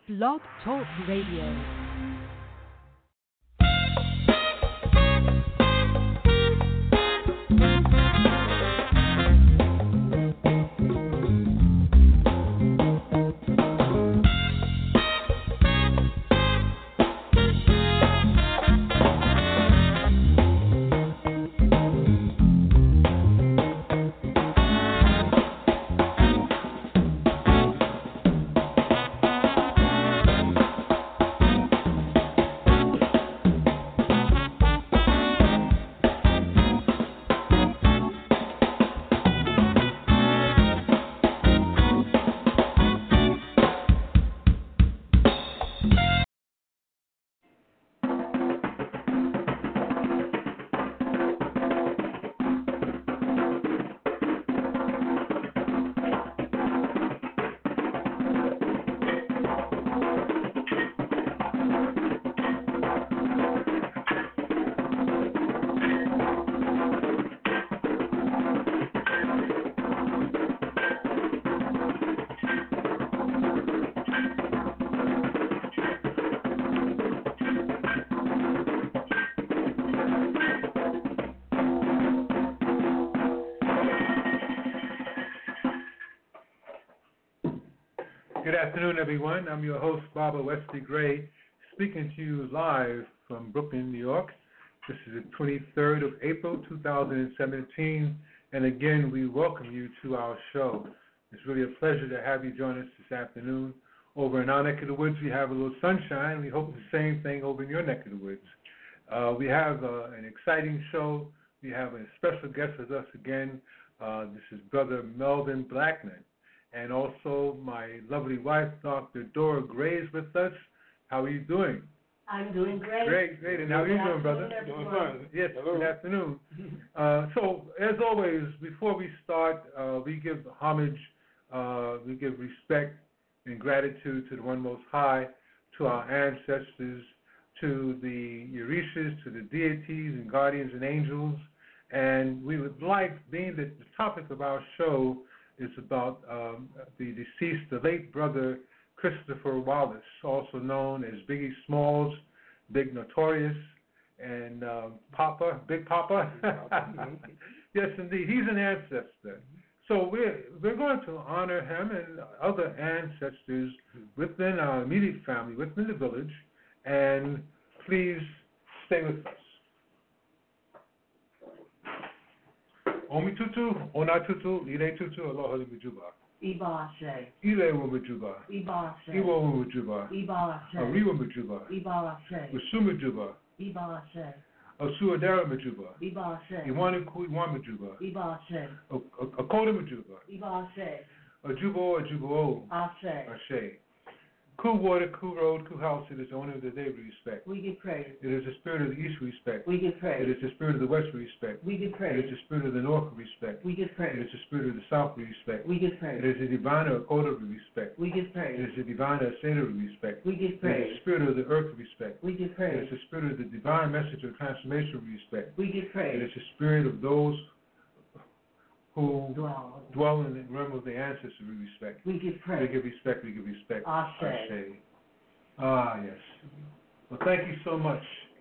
Blog Talk Radio. Good afternoon, everyone. I'm your host, Barbara Wesley Gray, speaking to you live from Brooklyn, New York. This is the 23rd of April, 2017, and again, we welcome you to our show. It's really a pleasure to have you join us this afternoon. Over in our neck of the woods, we have a little sunshine. We hope the same thing over in your neck of the woods. We have an exciting show. We have a special guest with us again. This is Brother Melvin Blackman. And also my lovely wife, Dr. Dora Gray, is with us. How are you doing? I'm doing great. Great. And how are you doing, brother? Doing fine. Yes, hello. Good afternoon. So, as always, before we start, we give homage, we give respect and gratitude to the One Most High, to our ancestors, to the Orishas, to the deities and guardians and angels. And we would like, being that the topic of our show is about the deceased, the late brother Christopher Wallace, also known as Biggie Smalls, Big Notorious, and Big Papa. Yes, indeed, he's an ancestor. So we're going to honor him and other ancestors within our immediate family, within the village, and please stay with us. Omi tutu, ona tutu, ire tutu, aloha limujuba. Iba se. Ile wumujuba. Iba se. Iwa wumujuba. Iba se. Ariwa mujuba. Iba se. Usumujuba. Iba se. Osuadara mujuba. Iba se. Iwaniku iwamujuba. Iba se. Akoda mujuba. Iba se. Ajubo ajubo. Ashe. Ashe. Ku water, ku road, ku house, it is the owner of the day we respect. We give praise. It is the spirit of the east we respect. We give praise. It is the spirit of the west we respect. We give It praise. is the spirit of the north we respect. We give It praise. is the spirit of the south we respect. We give praise. It is the divine Akoda we respect. We give It praise. is the divine Aseda we respect. We give It is praise. the spirit of the earth we respect. We give It praise. is the spirit of the divine message of transformation we respect. We give It praise. is the spirit of those who Dwell. dwell in the realm of the ancestors we respect. We give We praise. give respect, we give respect. Ashe. Ashe. Ah, yes. Well, thank you so much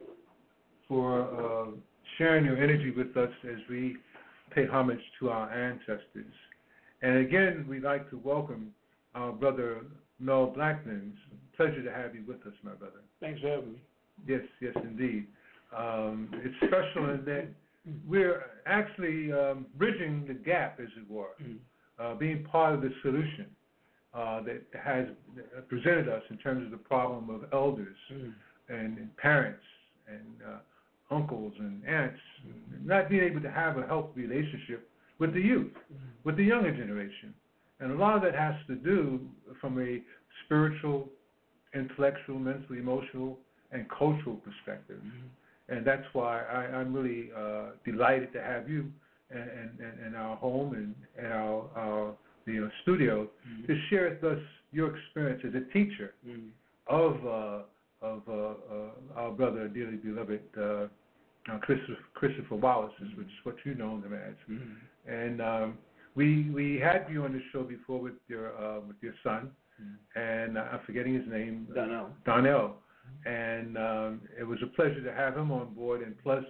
for sharing your energy with us as we pay homage to our ancestors. And again, we'd like to welcome our brother Mel Blackman. It's a pleasure to have you with us, my brother. Thanks for having me. Yes, indeed. It's special in that we're actually bridging the gap, as it were, being part of the solution that has presented us in terms of the problem of elders and parents and uncles and aunts not being able to have a healthy relationship with the youth, with the younger generation. And a lot of that has to do from a spiritual, intellectual, mental, emotional, and cultural perspective. And that's why I'm really delighted to have you in our home and our studio to share with us your experience as a teacher of our brother, dearly beloved Christopher Wallace, which is what you know him as. And we had you on the show before with your son, and I'm forgetting his name. Donnell. And it was a pleasure to have him on board. And plus,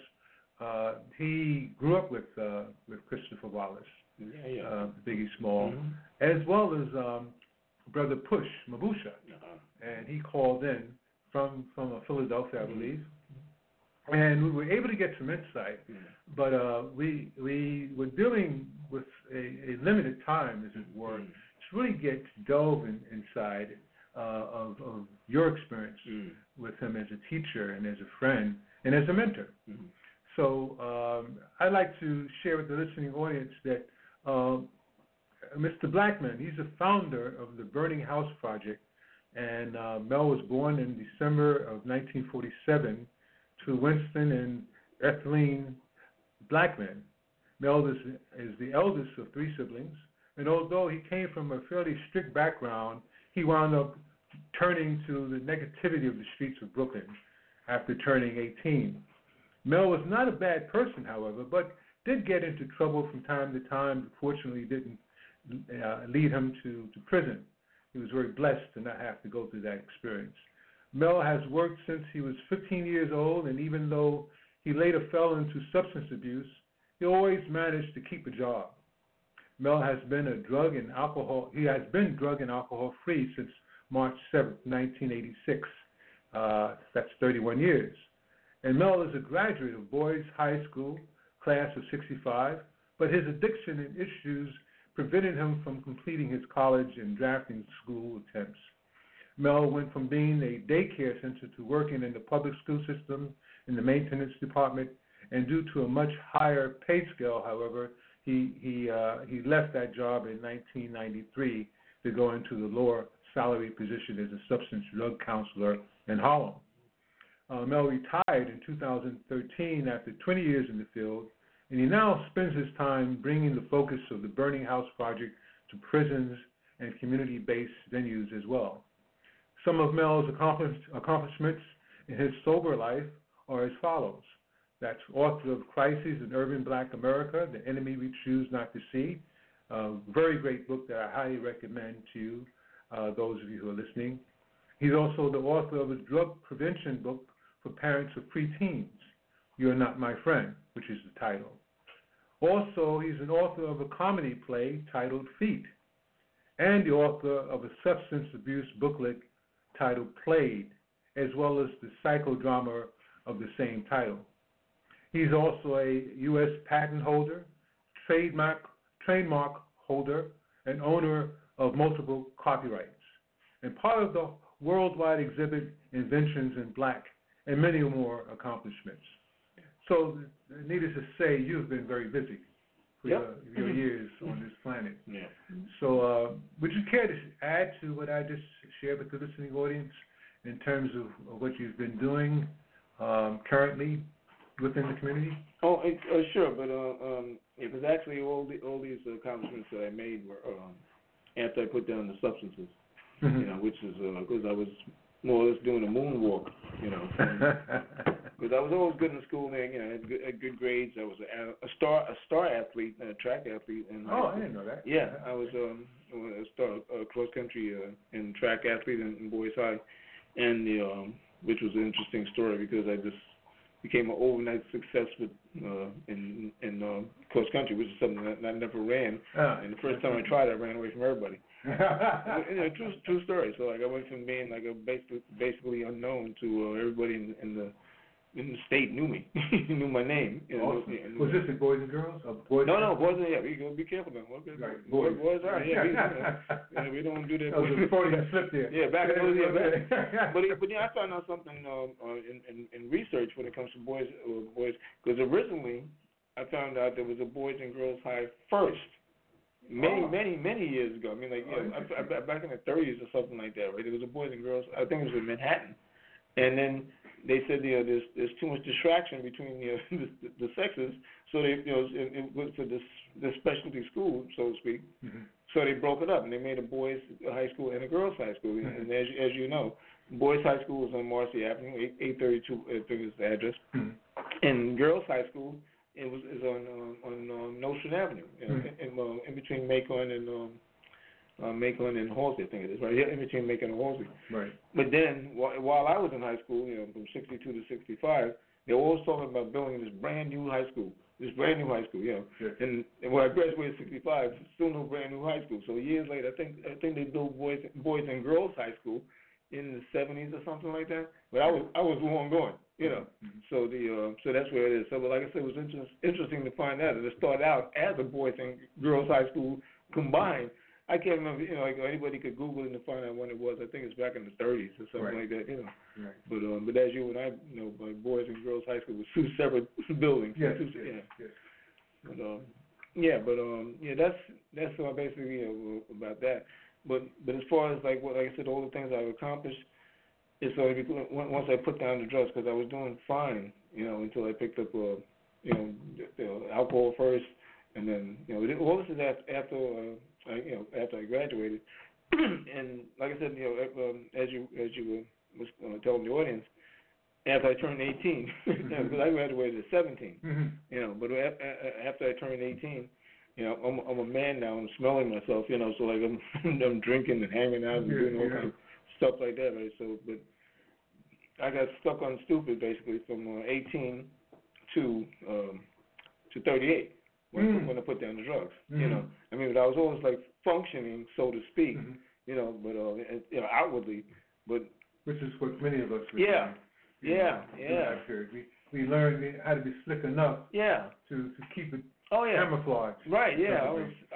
he grew up with Christopher Wallace, Biggie Small, as well as Brother Push Mabusha, and he called in from Philadelphia, I believe. And we were able to get some insight, but we were dealing with a limited time, as it were, to really delve inside of your experience with him as a teacher and as a friend and as a mentor. So I'd like to share with the listening audience that Mr. Blackman, he's the founder of the Burning House Project, and Mel was born in December of 1947 to Winston and Etheline Blackman. Mel is the eldest of 3 siblings, and although he came from a fairly strict background, he wound up turning to the negativity of the streets of Brooklyn after turning 18. Mel was not a bad person, however, but did get into trouble from time to time. Fortunately, didn't lead him to prison. He was very blessed to not have to go through that experience. Mel has worked since he was 15 years old, and even though he later fell into substance abuse, he always managed to keep a job. Mel has been drug and alcohol free since March 7th, 1986. That's 31 years. And Mel is a graduate of Boys High School, class of 65, but his addiction and issues prevented him from completing his college and drafting school attempts. Mel went from being a daycare center to working in the public school system in the maintenance department, and due to a much higher pay scale, however, he left that job in 1993 to go into the lower salary position as a substance drug counselor in Harlem. Mel retired in 2013 after 20 years in the field, and he now spends his time bringing the focus of the Burning House Project to prisons and community-based venues as well. Some of Mel's accomplishments in his sober life are as follows. That's author of Crises in Urban Black America, The Enemy We Choose Not to See, a very great book that I highly recommend to you, those of you who are listening. He's also the author of a drug prevention book for parents of preteens, You're Not My Friend, which is the title. Also, he's an author of a comedy play titled Feet, and the author of a substance abuse booklet titled Played, as well as the psychodrama of the same title. He's also a U.S. patent holder, trademark holder, and owner of multiple copyrights, and part of the worldwide exhibit Inventions in Black, and many more accomplishments. So, needless to say, you've been very busy for your years on this planet. Yeah. So, would you care to add to what I just shared with the listening audience in terms of what you've been doing currently within the community? Oh, sure, but it was actually all these accomplishments that I made were after I put down the substances, which is because I was more or less doing a moonwalk, because I was always good in school. I had good grades. I was a star athlete, a track athlete. I didn't know that. Yeah, I was a star cross country and track athlete in Boys High, and which was an interesting story because I just became an overnight success in cross country, which is something that I never ran. And the first time I tried, I ran away from everybody. True story. So I went from being a basically unknown to everybody in the state knew me, knew my name. Awesome. Was this the boys and girls? Boys? No, boys. Yeah, we gotta be careful now. Okay. Right. Boys. We don't do that. That was before you slipped there. Yeah, back in those years. But I found out something in research when it comes to boys, because originally I found out there was a boys and girls high first. Many years ago. I mean, back in the 30s or something like that, right? There was a boys and girls. I think it was in Manhattan, and then they said there's too much distraction between the sexes, so they it went to the specialty school, so to speak. So they broke it up and they made a boys high school and a girls high school. And as you know, boys high school is on Marcy Avenue, 832 I think is the address, and girls high school is on Nostrand Avenue, in between Macon Macon and Halsey, I think it is, right? Yeah, in between Macon and Halsey. Right. But then, while I was in high school, from 62 to 65, they were always talking about building this brand new high school. Yes. And when I graduated in 65, still no brand new high school. So years later, I think they built boys and girls high school in the 70s or something like that. But I was long gone, Mm-hmm. So that's where it is. So, but like I said, it was interesting to find out that it started out as a boys and girls high school combined. I can't remember, like anybody could Google it and find out when it was. I think it's back in the 30s or something like that, Right. But as you and I know, boys and girls high school was two separate buildings. Yes. But that's basically about that. But as far as like I said, all the things I've accomplished, it's sort of once I put down the drugs, because I was doing fine, until I picked up alcohol first, and then all this is after I graduated. And like I said, as you was telling the audience, after I turned 18, because I graduated at 17, Mm-hmm. but after I turned 18, I'm a man now. I'm smelling myself, so like I'm drinking and hanging out and doing all kinds of stuff like that, right? So, but I got stuck on stupid basically from 18 to 38 when I put down the drugs. Mm-hmm. I mean, but I was always like functioning, so to speak, mm-hmm. but outwardly, but which is what many of us were Yeah. We learned how to be slick enough to keep it camouflaged. Right, yeah.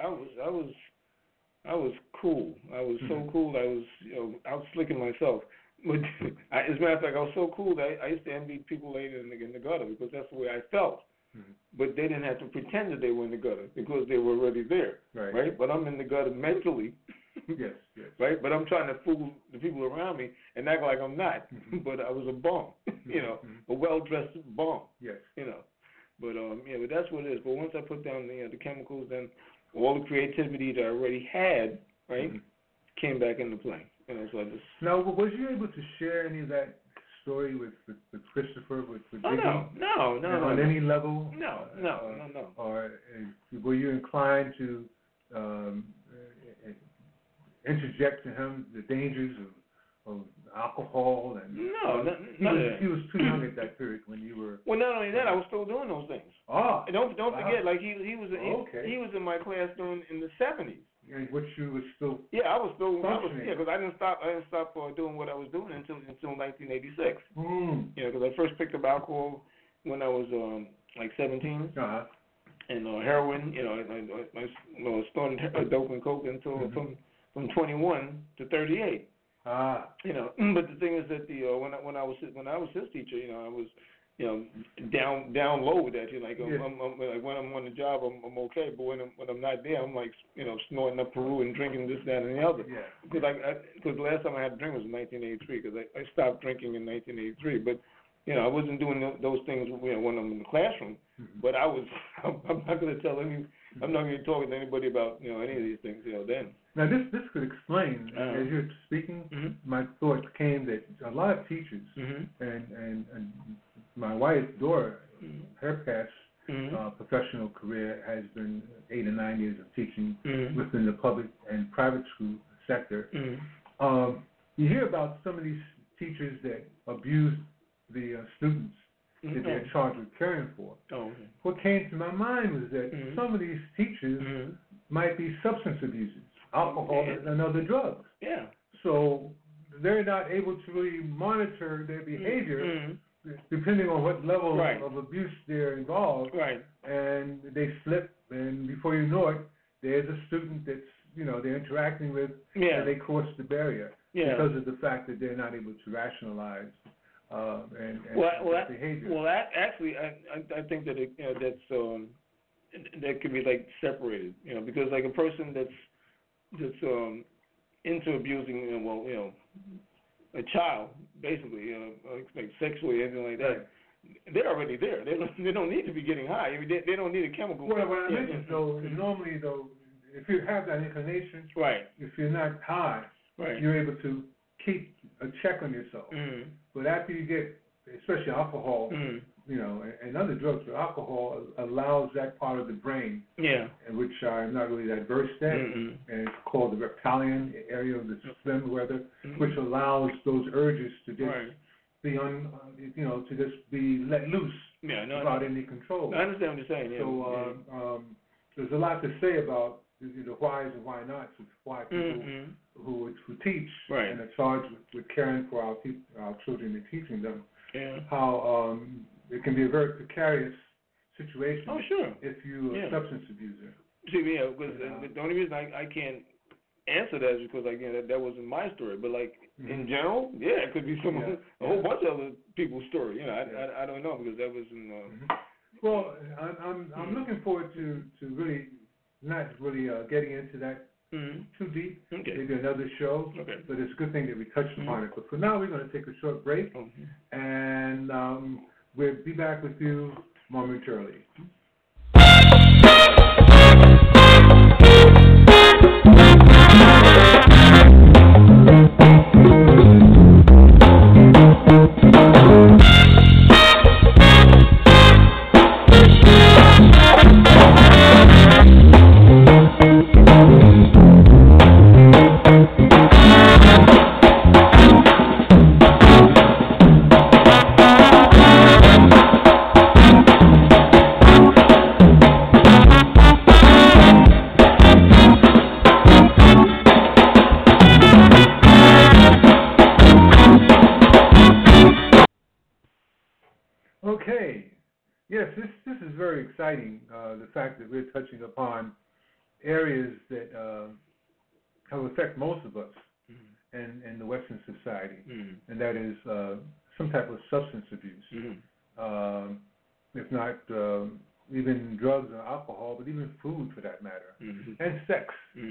I was cool. I was so cool I was out slicking myself. But as a matter of fact, I was so cool that I used to envy people later in the gutter, because that's the way I felt. Mm-hmm. But they didn't have to pretend that they were in the gutter because they were already there. Right? But I'm in the gutter mentally. Yes. Right? But I'm trying to fool the people around me and act like I'm not. Mm-hmm. But I was a bum, a well-dressed bum. Yes. But but that's what it is. But once I put down the chemicals, then all the creativity that I already had, right, came back into play. So I just. Now, was you able to share any of that story with Christopher, with Oh, Iggy? no. On any level? No. Or were you inclined to interject to him the dangers of alcohol? And he was too young at that period when you were. Well, not only that, I was still doing those things. Oh. And don't forget, like he was in my class in the 70s. In which you were still. Yeah, I was functioning. because I didn't stop doing what I was doing until 1986. Because I first picked up alcohol when I was like 17. Uh-huh. And heroin, I started dope and coke until from 21 to 38. Ah. But the thing is that when I was his teacher, I was down low with that. I'm like when I'm on the job, I'm okay, but when I'm not there, I'm like snorting up Peru and drinking this, that, and the other. Yeah. Because the last time I had a drink was in 1983. Because I stopped drinking in 1983, but. I wasn't doing those things when I'm in the classroom, but I was. I'm not going to tell any. I'm not going to talk to anybody about any of these things. Then. Now this could explain as you're speaking. My thought came that a lot of teachers and my wife Dora, her past professional career has been 8 or 9 years of teaching within the public and private school sector. You hear about some of these teachers that abuse the students that they're charged with caring for. What came to my mind was that some of these teachers might be substance abusers, alcohol and other drugs. Yeah. So they're not able to really monitor their behavior depending on what level of abuse they're involved. Right. And they slip, and before you know it, there's a student that's they're interacting with, and they cross the barrier because of the fact that they're not able to rationalize. Behavior. Well, actually, I think that that could be like separated, because like a person that's into abusing, a child, basically, like sexually, anything like that. They're already there. They don't need to be getting high. I mean, they don't need a chemical. Well, what I mentioned normally if you have that inclination, if you're not high, you're able to keep a check on yourself. But after you get, especially alcohol, and other drugs, but alcohol allows that part of the brain, which I'm not really that versed at, and it's called the reptilian area of the system, which allows those urges to just be to just be let loose without any control. I understand what you're saying. So there's a lot to say about the whys and why nots, why people who teach and are charged with caring for our children and teaching them, how it can be a very precarious situation if you're a substance abuser. See, because the only reason I can't answer that is because, that wasn't my story. But, in general, it could be a whole bunch of other people's story. I don't know because that wasn't... Well, I'm looking forward to really not really getting into that too deep. Maybe another show. But it's a good thing that we touched upon it. But for now, we're going to take a short break, and we'll be back with you momentarily. Okay. Yes, this is very exciting, the fact that we're touching upon areas that have affect most of us in the Western society, and that is some type of substance abuse, if not even drugs or alcohol, but even food for that matter, and sex,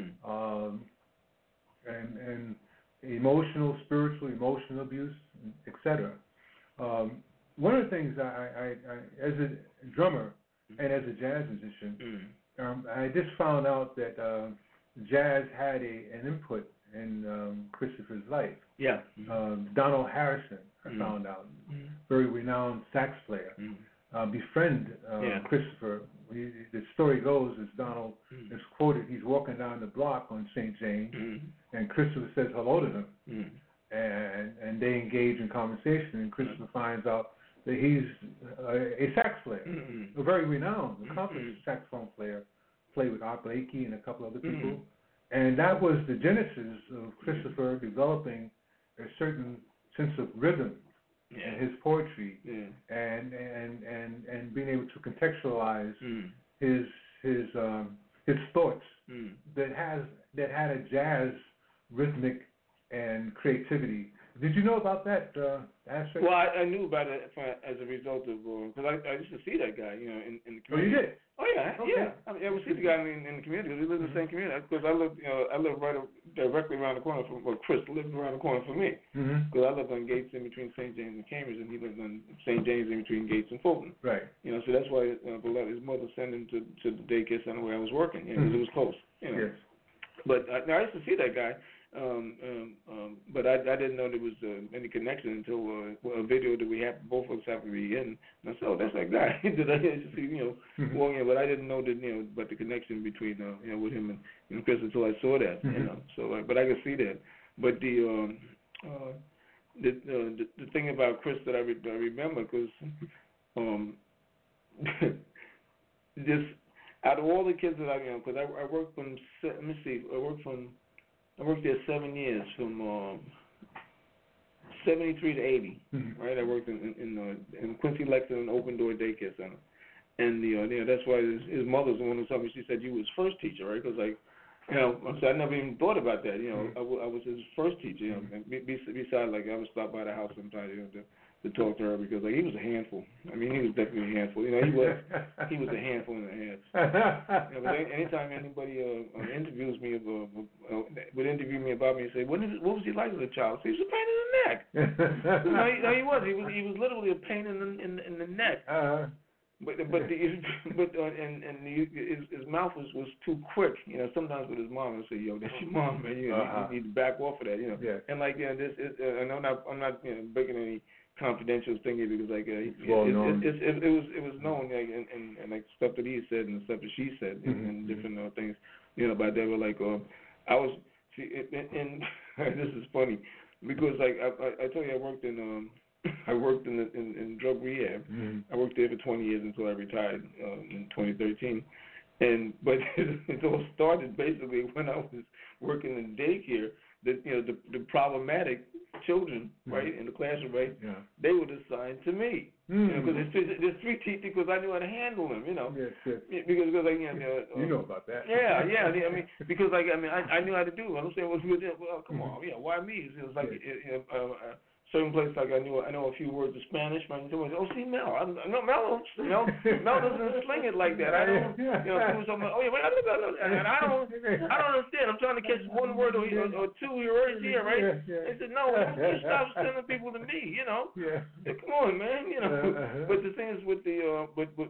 and spiritual, emotional abuse, etc. One of the things I as a drummer and as a jazz musician, I just found out that jazz had an input in Christopher's life. Donald Harrison, I found out, very renowned sax player, befriended Christopher. The story goes as Donald is quoted, he's walking down the block on St. James, and Christopher says hello to him, and they engage in conversation, and Christopher finds out that he's a sax player, a very renowned, accomplished saxophone player, played with Art Blakey and a couple other people. And that was the genesis of Christopher developing a certain sense of rhythm in his poetry, and being able to contextualize his thoughts that had a jazz rhythmic and creativity. Did you know about that aspect? Well, I knew about it as a result of because I used to see that guy, in the community. Oh, you did? Oh yeah, okay. I would see the guy in the community. We live in the same community because I live right directly around the corner from. Well, Chris lived around the corner from me because I lived on Gates in between St. James and Cambridge, and he lived on St. James in between Gates and Fulton. Right. So that's why his mother sent him to the daycare center where I was working. Because it was close. Yes. But I used to see that guy. But I didn't know there was any connection until a video that we have both of us have to be in. And I said, oh, that's that guy that I used to see, walking in. But I didn't know that, but the connection between, with him and Chris until I saw that, So, but I could see that. But the thing about Chris that I remember, because just out of all the kids that because I worked from, let me see, I worked there 7 years, from 73 to 80, right? I worked in Quincy Lexington Open Door Daycare Center. And that's why his mother's the one who told me, she said, you was first teacher, right? Because, I never even thought about that. I was his first teacher, besides, I would stop by the house sometimes, to talk to her because he was a handful. I mean, he was definitely a handful. He was a handful and a half. But anytime anybody interviews me would interview me about me and say, what was he like as a child? So he was a pain in the neck. No, he was. He was literally a pain in the neck. his mouth was too quick. You know, sometimes with his mom, I say, "Yo, that's your mom, man. You need to back off of that." You know, yes. and like this, and I'm not breaking any confidential thing here because like it was known like and like stuff that he said and stuff that she said and different things, you know, about that. Were like I was and this is funny because like I told you I worked in drug rehab. I worked there for 20 years until I retired in 2013. But it all started basically when I was working in daycare. That the problematic children, right, in the classroom, right, they were assigned to me. Because there's three teachers because I knew how to handle them, you know. Yes. Because like you know about that. Yeah. I mean, because like I knew how to do it. I'm saying, well, come on, why me? It was like certain places like I know a few words of Spanish. Right? Someone says, "Oh, see, Mel, Mel doesn't sling it like that. I don't, people say, oh yeah, and I don't understand. I'm trying to catch one word or two words here, right?" They said, "No, you stop sending people to me, you know. Come on, man, you know." But the thing is with the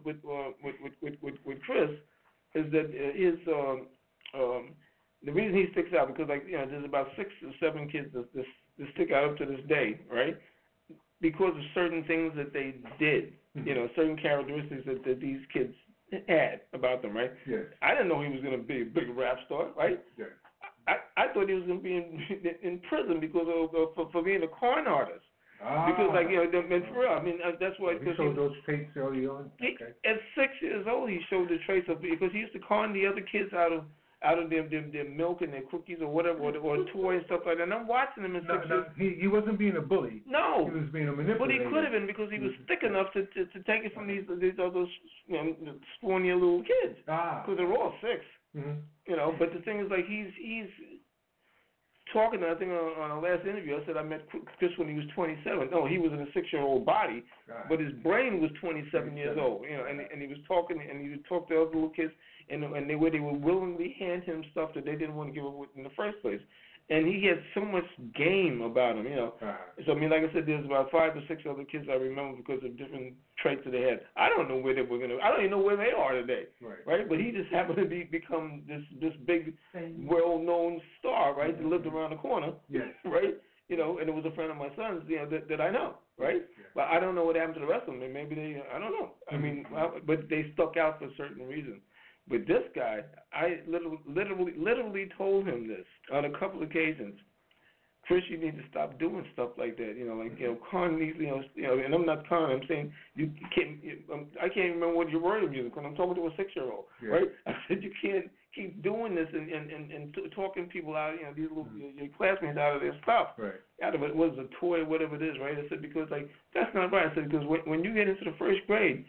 with Chris is that his the reason he sticks out because like there's about 6 or 7 kids that stick out up to this day, right? Because of certain things that they did, certain characteristics that these kids had about them, right? Yes. I didn't know he was going to be a big rap star, right? Yes. I thought he was going to be in prison because of for being a con artist. Because like for real, I mean that's why. He showed those traits early on. At 6 years old, he showed the traits of because he used to con the other kids out of their milk and their cookies or whatever, or toys and stuff like that. And I'm watching him in 6 years. He wasn't being a bully. No. He was being a manipulator. But he could have been because he was thick enough to take it from these other scrawny little kids. Because they're all 6. But the thing is, like, he's talking, I think on our last interview, I said I met Chris when he was 27. No, he was in a 6-year-old body, but his brain was 27 years old. And he was talking, and he would talk to other little kids, and they would willingly hand him stuff that they didn't want to give up with in the first place. And he had so much game about him, So, I mean, like I said, there's about 5 or 6 other kids I remember because of different traits that they had. I don't know where they were I don't even know where they are today, right? But he just happened to become this big, well-known star, right, that lived around the corner, right? And it was a friend of my son's, that I know, right? But I don't know what happened to the rest of them. Maybe they, I don't know. I mean, but they stuck out for certain reasons. But this guy, I literally told him this on a couple of occasions. Chris, you need to stop doing stuff like that. Con these, and I'm not con. I'm saying you can't. I can't remember what your word is when I'm talking to a 6-year-old, right? I said you can't keep doing this and talking people out, these little your classmates out of their stuff, out of it was a toy, whatever it is, right? I said because like that's not right. I said because when you get into the first grade.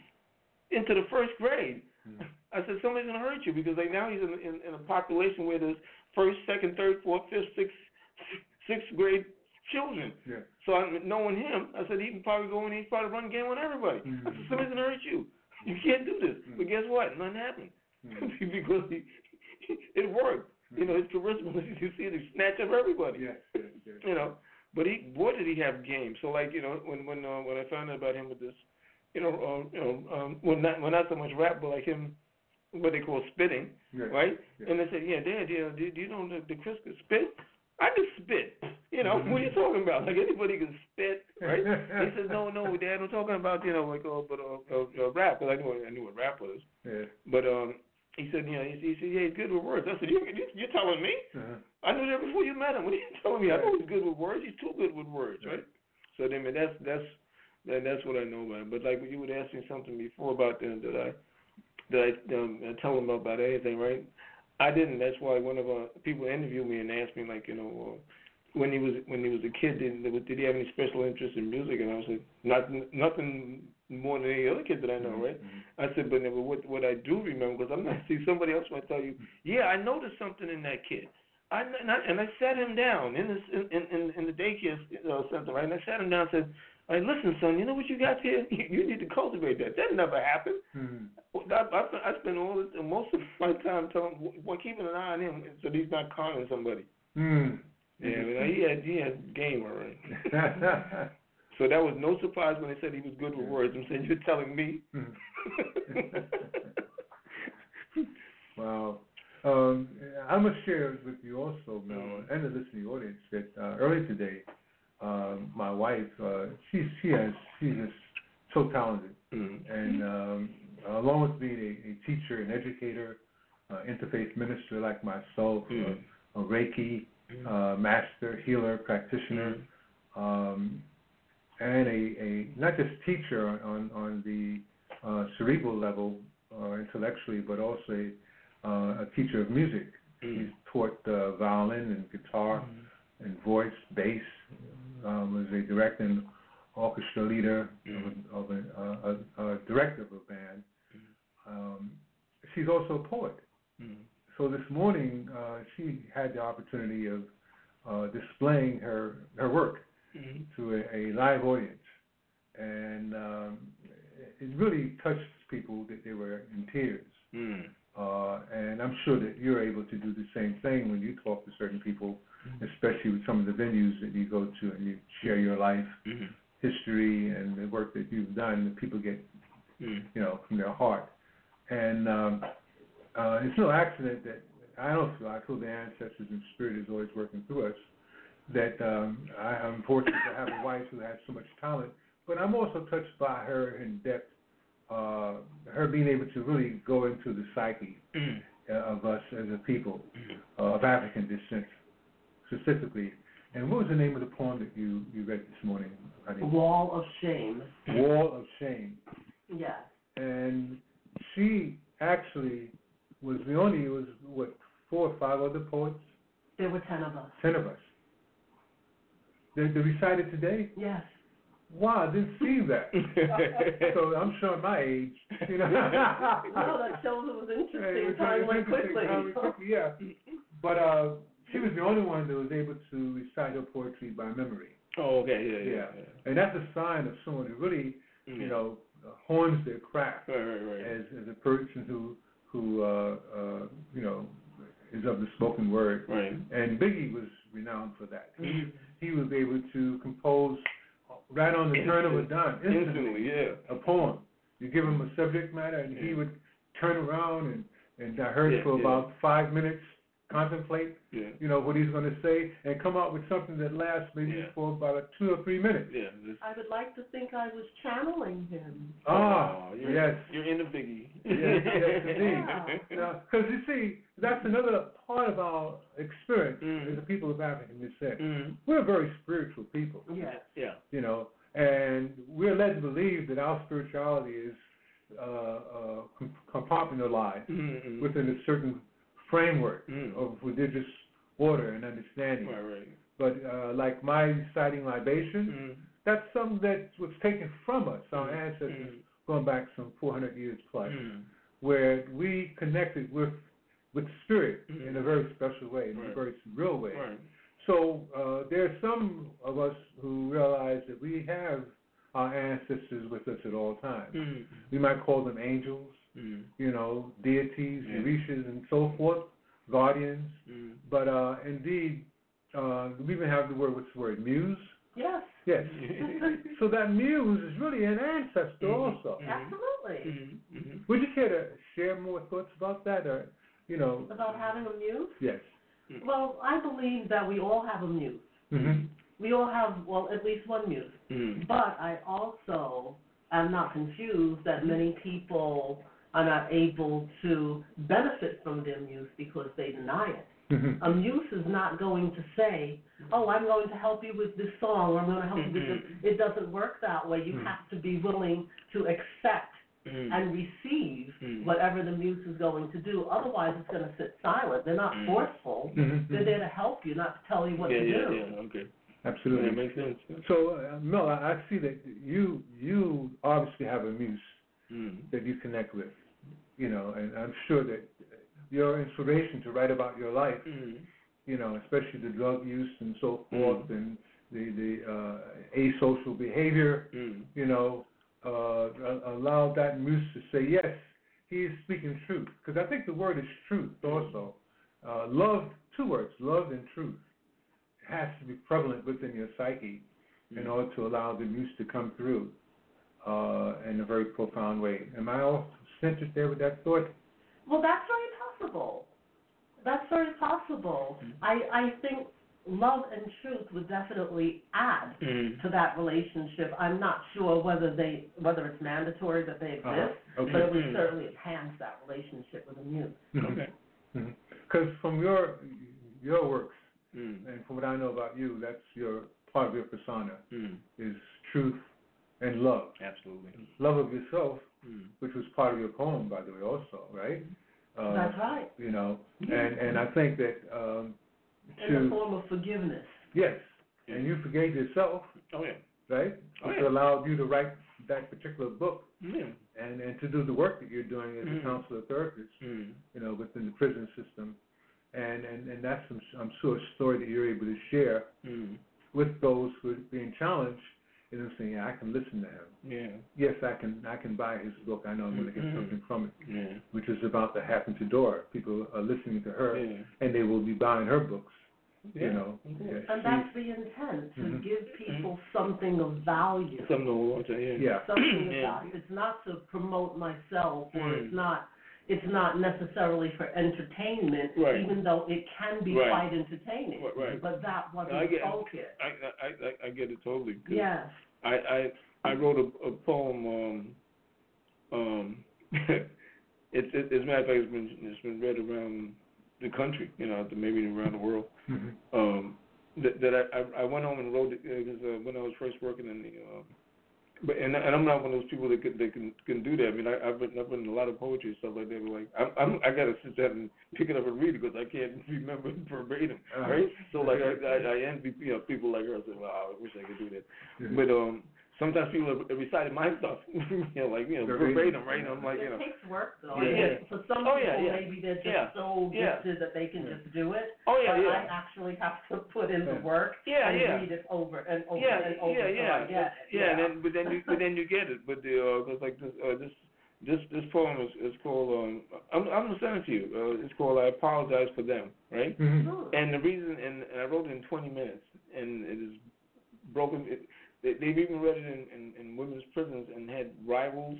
I said somebody's gonna hurt you because like now he's in a population where there's 1st, 2nd, 3rd, 4th, 5th, 6th grade children. So knowing him, I said he can probably go in and he's probably run game on everybody. I said somebody's gonna hurt you. You can't do this. But guess what? Nothing happened because it worked. His charisma. You see, he snatched up everybody. But boy did he have game. So like when I found out about him with this. Well, not so much rap, but like him, what they call spitting, right? And they said, Dad, do you know the Chris could spit? I can spit. What are you talking about? Like anybody can spit, right? He said, no, Dad, I'm talking about, rap, because I knew what rap was. But he said, he said, he's good with words. I said, you're telling me? I knew that before you met him. What are you telling me? I know he's good with words. He's too good with words, right? So then, that's what I know about him. But like you would ask me something before about that I tell him about anything, right? I didn't. That's why one of people interviewed me and asked me like, when he was a kid, did he have any special interest in music? And I was like, nothing more than any other kid that I know, right? I said, but what I do remember, because I'm not. See, somebody else might tell you, I noticed something in that kid. I sat him down in the daycare center, right? And I sat him down and said, all right, listen, son, you know what you got here? You need to cultivate that. That never happened. I spend most of my time keeping an eye on him so he's not conning somebody. He had game, all right. So that was no surprise when they said he was good with words. I'm saying, you're telling me. Wow. I must share with you also, Mel, and the listening audience, that earlier today, my wife, she's just so talented, and along with being a teacher, an educator, interfaith minister like myself, a Reiki master, healer, practitioner, and a not just teacher on the cerebral level intellectually, but also a teacher of music. He's taught violin and guitar and voice, bass. Was a director and orchestra leader of a director of a band. She's also a poet. So this morning she had the opportunity of displaying her work to a live audience, and it really touched people that they were in tears. And I'm sure that you're able to do the same thing when you talk to certain people, especially with some of the venues that you go to and you share your life history and the work that you've done. That people get, from their heart. And it's no accident that I feel the ancestors and spirit is always working through us. That I'm fortunate to have a wife who has so much talent, but I'm also touched by her in depth. Her being able to really go into the psyche of us as a people of African descent, specifically. And what was the name of the poem that you read this morning, honey? Wall of Shame. Wall of Shame. Yes. And she actually was the only, 4 or 5 other poets? There were 10 of us. 10 of us. They recited today? Yes. Wow, I didn't see that. So I'm showing my age. No, that shows it was interesting. Time went quickly. Yeah. But she was the only one that was able to recite her poetry by memory. Oh, okay, yeah. And that's a sign of someone who really, hones their craft right. as a person who is of the spoken word. Right. And Biggie was renowned for that. He was able to compose right on the turn of a dime, instantly, a poem. You give him a subject matter, and he would turn around and rehearse for about 5 minutes, contemplate, what he's going to say, and come out with something that lasts maybe for about 2 or 3 minutes. Yeah. I would like to think I was channeling him. Yes. You're in the Biggie. Yes, indeed. Because you see, that's another part of our experience as a people of African descent. We're very spiritual people. Yes. Yeah. And we're led to believe that our spirituality is compartmentalized within a certain framework of religious order and understanding. Right. But like my reciting libation, that's something that was taken from us, our ancestors, going back some 400 years plus, where we connected with spirit in a very special way, in a very real way. Right. So there are some of us who realize that we have our ancestors with us at all times. We might call them angels, deities, orishas, and so forth, guardians. But indeed, we even have what's the word, muse? Yes. Yes. So that muse is really an ancestor also. Absolutely. Would you care to share more thoughts about that? Or, About having a muse? Yes. Well, I believe that we all have a muse. We all have, at least one muse. But I also am not confused that many people are not able to benefit from their muse because they deny it. A muse is not going to say, I'm going to help you with this song, or I'm going to help you with this. It doesn't work that way. You have to be willing to accept and receive whatever the muse is going to do. Otherwise, it's going to sit silent. They're not forceful. They're there to help you, not to tell you what to do. Yeah, okay. Absolutely. That makes sense. So, Mel, I see that you obviously have a muse that you connect with, and I'm sure that your inspiration to write about your life, especially the drug use and so forth, and the asocial behavior, allowed that muse to say, yes, he is speaking truth. Because I think the word is truth also. Love, 2 words, love and truth, has to be prevalent within your psyche. in order to allow the muse to come through in a very profound way. Am I all centered there with that thought? Well, that's very possible. That's very possible. I think love and truth would definitely add to that relationship. I'm not sure whether it's mandatory that they exist, Okay. but it would certainly enhance that relationship with a muse. Okay. Because from your works, and from what I know about you, that's your part of your persona is truth and love. Absolutely. Love of yourself, which was part of your poem, by the way, also, right? That's right. You know, and I think that in the form of forgiveness. Yes, and you forgave yourself. Oh yeah. Right? Which allowed you to write that particular book, and to do the work that you're doing as a counselor therapist, you know, within the prison system, and that's I'm sure a story that you're able to share with those who are being challenged. You know, saying, I can listen to him. Yeah. Yes, I can buy his book. I know I'm going to get something from it. Yeah. Which is about the Happen to Dora. People are listening to her, and they will be buying her books. Yeah. You know. Yeah, and that's the intent, to give people something of value. Something to hold on to, yeah. Something of value. It's not to promote myself, or it's not necessarily for entertainment, even though it can be quite entertaining. But that wasn't the focus. I get it totally. Yes. I wrote a poem. As a matter of fact, it's been read around the country, you know, maybe around the world. That I went home and wrote it because when I was first working in the. But and I'm not one of those people that can do that. I mean, I've written a lot of poetry and stuff like that. But like I gotta sit down and pick it up and read it because I can't remember it verbatim, right? So like I envy people like her. I say, wow, I wish I could do that. But sometimes people have recited my stuff, verbatim, right? I'm like, it takes work though. Yeah. For some people, maybe they're just so gifted that they can just do it. But I actually have to put in the work and read it over and over and over till I get it. But then you get it. But because like this poem is called I'm gonna send it to you. It's called I Apologize for Them, right? And the reason, and I wrote it in 20 minutes, and it is broken. They've even read it in women's prisons and had rivals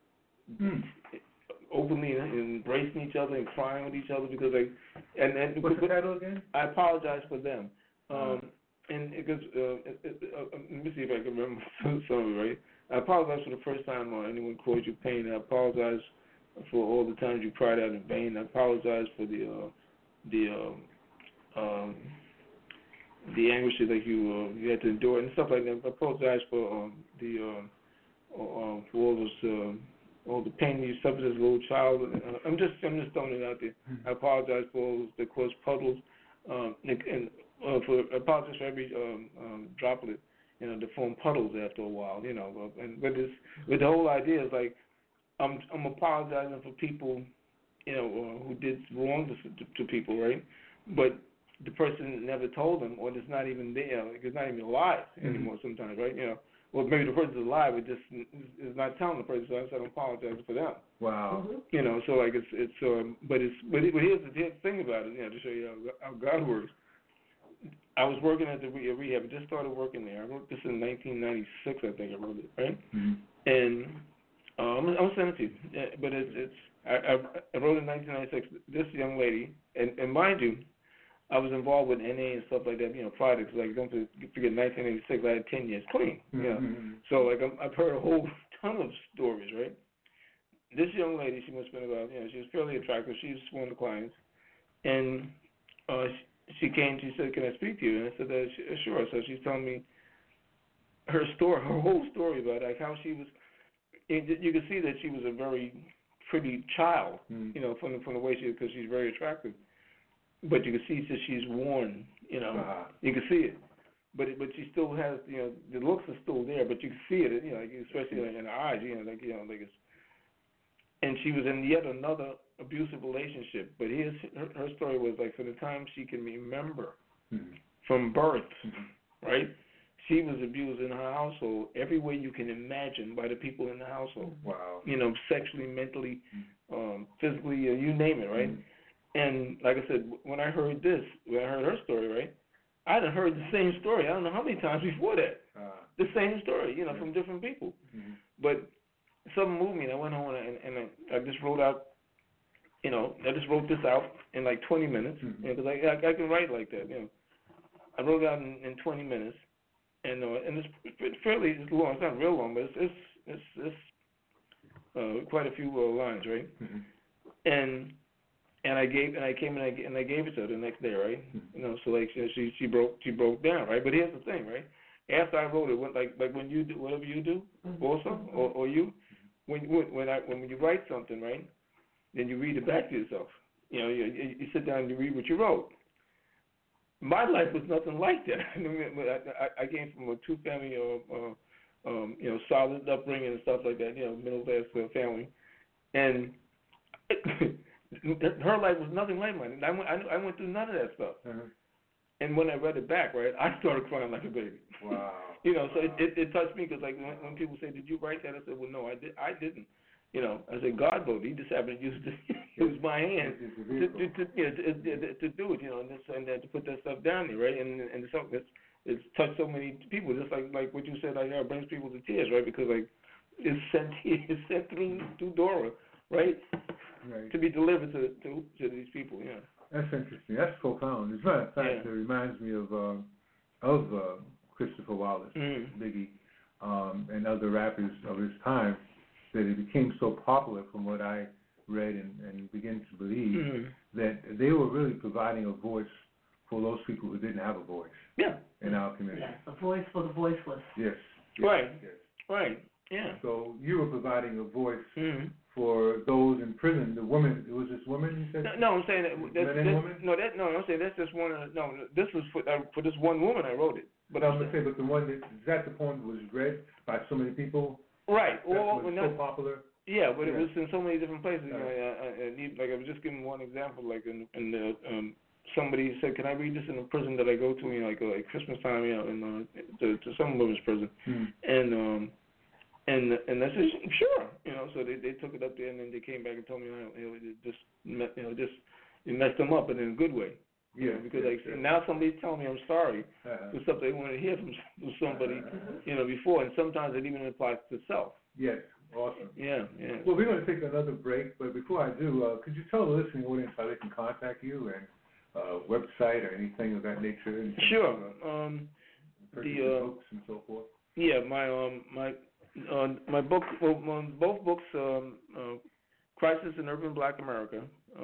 openly embracing each other and crying with each other because and what's the title again? I Apologize for Them. And because let me see if I can remember some of it, right? I apologize for the first time anyone caused you pain. I apologize for all the times you cried out in vain. I apologize for the anguish that you had to endure and stuff like that. I apologize for all the pain you suffered as a little child. I'm just throwing it out there. I apologize for all that caused puddles, and for apologize for every droplet, to form puddles after a while, And but the whole idea is like I'm apologizing for people, who did wrong to people, right? But the person never told them, or it's not even there, like it's not even alive anymore sometimes, right? Well, maybe the person's alive, but just is not telling the person, so I said I'm apologizing for them. Wow. So like but here's the thing about it, to show you how God works. I was working at the rehab. I just started working there. I wrote this in 1996, I think I wrote it, right? And I'm gonna send it to you. But I wrote it in 1996. This young lady, and mind you, I was involved with NA and stuff like that, products. Like, don't forget, 1986, I had 10 years clean, So, like, I've heard a whole ton of stories, right? This young lady, she must have been about, she was fairly attractive. She was one of the clients. And she came, she said, can I speak to you? And I said, sure. So she's telling me her story, her whole story about, like, how she was, you could see that she was a very pretty child, from the way because she's very attractive. But you can see that she's worn, You can see it. But she still has, the looks are still there, but you can see it, especially in her eyes, like it's. And she was in yet another abusive relationship. But here's her story was like from the time she can remember, from birth, right? She was abused in her household every way you can imagine by the people in the household. Wow. Sexually, mentally, physically, you name it, right? And like I said, when I heard her story, right, I had heard the same story. I don't know how many times before that. same story, you know, from different people. But something moved me, and I went home and I just wrote out, you know, I just wrote this out in like 20 minutes, because I can write like that, you know. I wrote it out in 20 minutes, and it's fairly long. It's not real long, but it's quite a few lines, right? And I gave it to her the next day, right? You know, so like she broke down, right? But here's the thing, right? After I wrote it, like when you do whatever you do, also, or you, when you write something, right? Then you read it back to yourself. You know, you sit down and you read what you wrote. My life was nothing like that. I came from a two-family, you know, solid upbringing and stuff like that. You know, middle-class family, and her life was nothing like mine. I went through none of that stuff. And when I read it back, right, I started crying like a baby. Wow. You know, so it touched me because, like, when people say, "Did you write that?" I said, "Well, no, I didn't." You know, I said, God wrote it. He just happened to use my hand to do it, you know, and to put that stuff down there, right? And it's touched so many people, just like what you said, like, it brings people to tears, right? Because, like, it's sent through Dora, right? To be delivered to these people, yeah. That's interesting. That's profound. As a matter of fact, it reminds me of Christopher Wallace, Biggie, and other rappers of his time, that it became so popular from what I read and begin to believe that they were really providing a voice for those people who didn't have a voice in our community. Yes, a voice for the voiceless. Yes. Right. Yes. Right. Yeah. So you were providing a voice for those in prison. The women, it was just women, you said? No, I'm saying that. Men and women? I'm saying that's just one. This was for this one woman. I wrote it. But I'm gonna say, but the one that the poem was read by so many people. Right. Well, was so popular. Yeah, but it was in so many different places. You know, like I was just giving one example. Like somebody said, "Can I read this in a prison that I go to?" You know, like Christmas time, you know, to some women's prison, and I said, "Sure." You know, so they took it up there, and then they came back and told me, it messed them up, but in a good way. Yeah, because now somebody's telling me I'm sorry for something they wanted to hear from somebody, you know, before, and sometimes it even applies to self. Yes, awesome. Yeah. Well, we're going to take another break, but before I do, could you tell the listening audience how they can contact you and website or anything of that nature? Sure. The books and so forth. Yeah, my book, both books, Crisis in Urban Black America.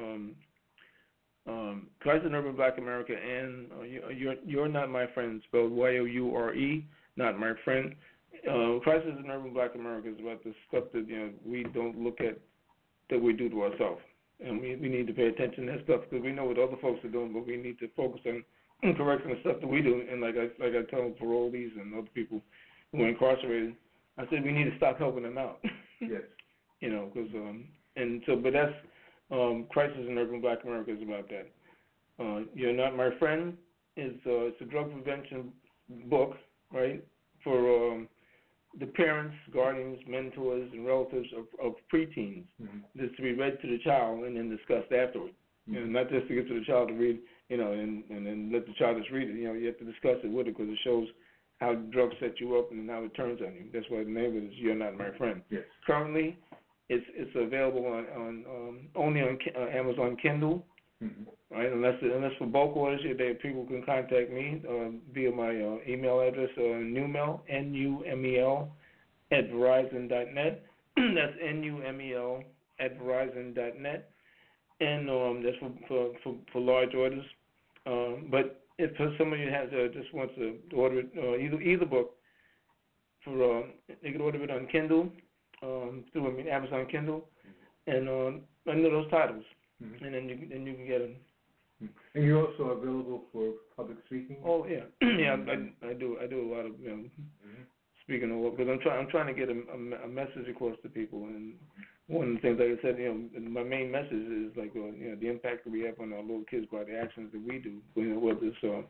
Crisis in Urban Black America, and You're Not My Friend, spelled Youre, Not My Friend. Crisis in Urban Black America is about the stuff that, you know, we don't look at, that we do to ourselves, and we need to pay attention to that stuff, because we know what other folks are doing, but we need to focus on correcting the stuff that we do. And like I tell parolees and other people who are incarcerated, I said we need to stop helping them out. Yes. You know, because but that's. Crisis in Urban Black America is about that. You're Not My Friend it's a drug prevention book, right, for the parents, guardians, mentors, and relatives of preteens. This to be read to the child and then discussed afterward. You know, not just to get to the child to read, you know, and then let the child just read it. You know, you have to discuss it with it, because it shows how drugs set you up and how it turns on you. That's why the name of it is You're Not My Friend. Yes. Currently, it's available on only on Amazon Kindle, right? Unless for bulk orders, people can contact me via my email address, Numel, NUMEL @verizon.net. That's NUMEL @verizon.net, and that's for large orders. But if somebody just wants to order it, either book, they can order it on Kindle. Through Amazon Kindle, and under those titles, and then you can get them. And you're also available for public speaking. Oh yeah, I do a lot of speaking of, because I'm trying to get a message across to people, and one of the things, like I said, you know, my main message is like you know, the impact that we have on our little kids by the actions that we do, you know, whether it's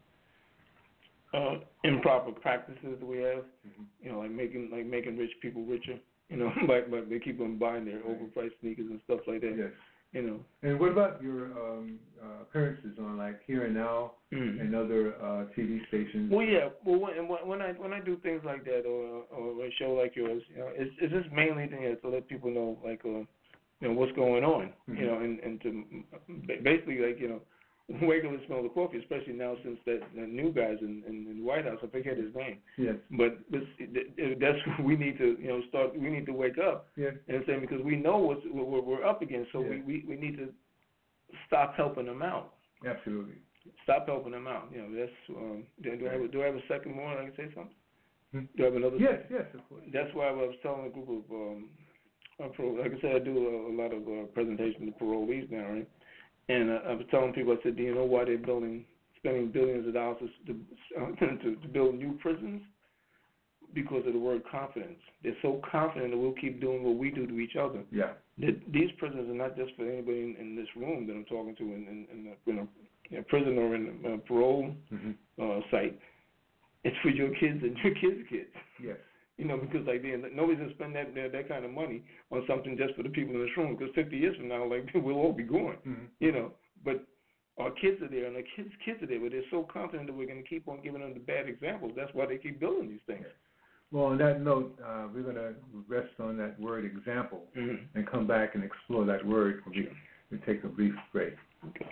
improper practices that we have, you know, like making rich people richer. You know, but they keep on buying their overpriced sneakers and stuff like that. Yes. You know. And what about your appearances on like Here and Now and other TV stations? Well, yeah. Well, when I do things like that or a show like yours, you know, it's just mainly to let people know like you know what's going on, you know, and to basically like you know. Wake up and smell the coffee, especially now since that new guy's in the White House. I forget his name. Yes. But that's we need to start. We need to wake up. Yeah. And saying because we know what we're up against, so we need to stop helping them out. Absolutely. Stop helping them out. You know that's. Do I have a second more? I can say something. Do I have another? Yes. Yes. Of course. That's why I was telling a group of like I said, I do a lot of presentations to parolees now, right? And I was telling people, I said, do you know why they're spending billions of dollars to build new prisons? Because of the word confidence. They're so confident that we'll keep doing what we do to each other. Yeah. These prisons are not just for anybody in this room that I'm talking to in a prison or in a parole site. It's for your kids and your kids' kids. Yes. You know, because like nobody's gonna spend that kind of money on something just for the people in this room. Because 50 years from now, like we'll all be gone. You know, but our kids are there, and our kids are there. But they're so confident that we're gonna keep on giving them the bad examples. That's why they keep building these things. Well, on that note, we're gonna rest on that word example and come back and explore that word. We take a brief break. Okay.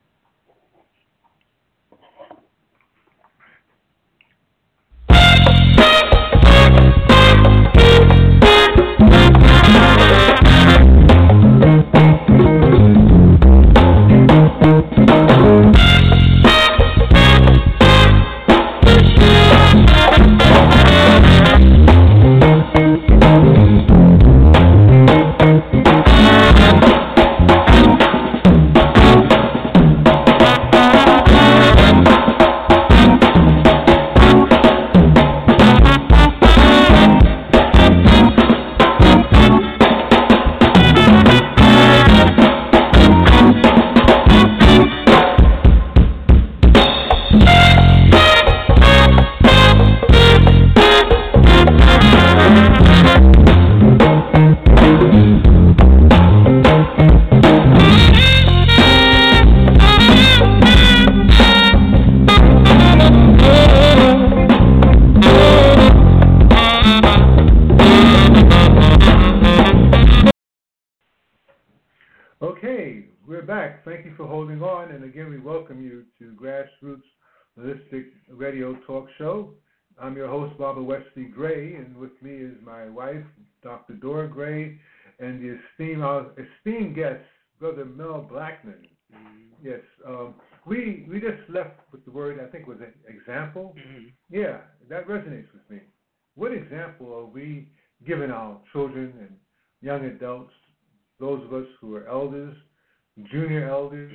Okay, we're back. Thank you for holding on. And again, we welcome you to Grassroots Holistic Radio Talk Show. I'm your host, Barbara Wesley Gray, and with me is my wife, Dr. Dora Gray, and our esteemed guest, Brother Mel Blackman. Yes, we just left with the word, I think was example. Yeah, that resonates with me. What example are we giving our children and young adults, those of us who are elders, junior elders,